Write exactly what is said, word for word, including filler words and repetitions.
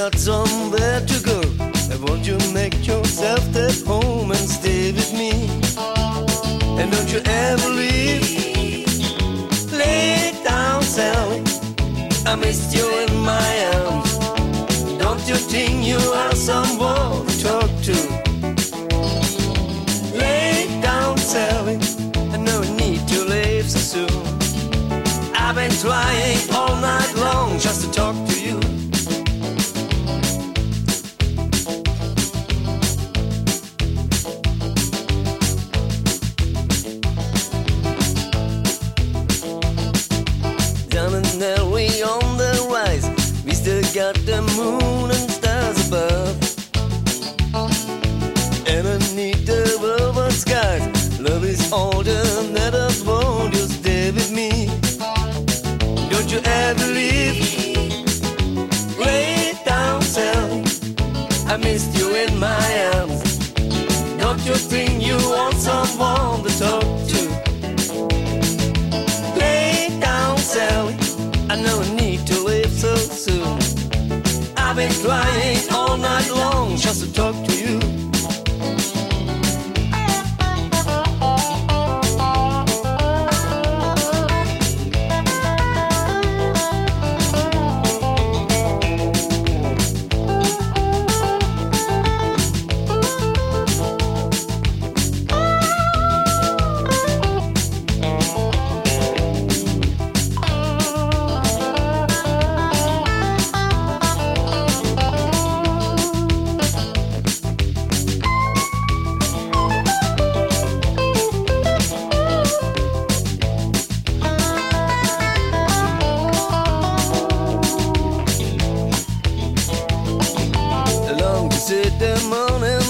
got somewhere to go. And won't you make yourself at home and stay with me? And don't you ever leave. Lay down, Sally, I missed you in my arms. Don't you think you are someone to talk to? Lay down, Sally, I no need to leave so soon. I've been trying all night long just to talk to you. Down and there we on the rise, we still got the moon and stars above. And underneath the velvet skies, love is older than us. Won't you stay with me? Don't you ever leave. Lay down, Sally, I missed you in my arms. Don't you think you want someone to talk to? Lay down, Sally, I no need to leave so soon. I've been trying all night long just to talk to you. Sit the morning